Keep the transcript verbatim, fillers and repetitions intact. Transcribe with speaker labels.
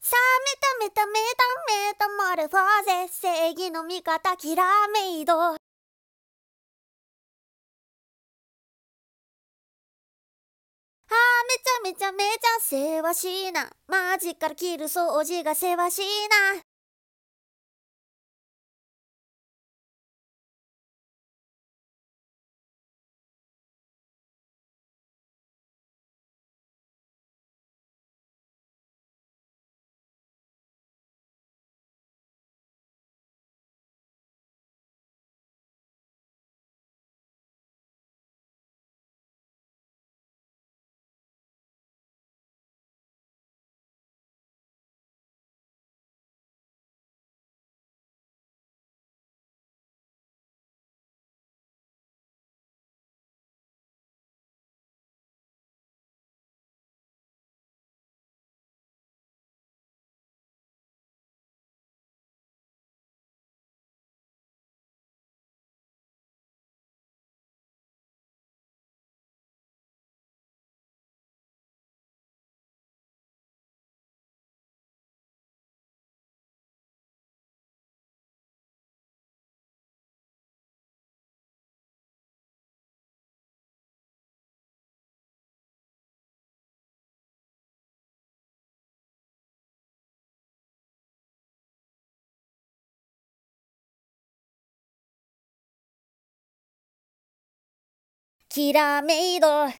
Speaker 1: さあメタメタメタメタモルフォーゼ、正義の味方キラーメイド。あーめちゃめちゃめちゃせわしいな、マジからキル掃除がせわしいな。キラーメイド。